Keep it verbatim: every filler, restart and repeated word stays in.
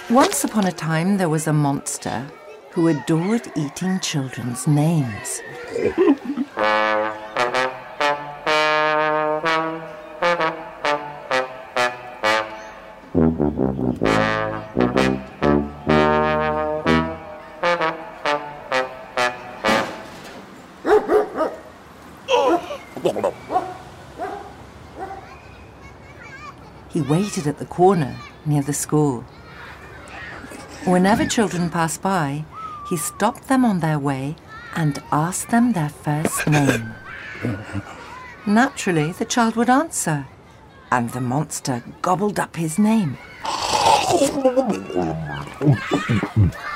Once upon a time, there was a monster who adored eating children's names. He waited at the corner near the school. Whenever children passed by, he stopped them on their way and asked them their first name. Naturally, the child would answer, and the monster gobbled up his name.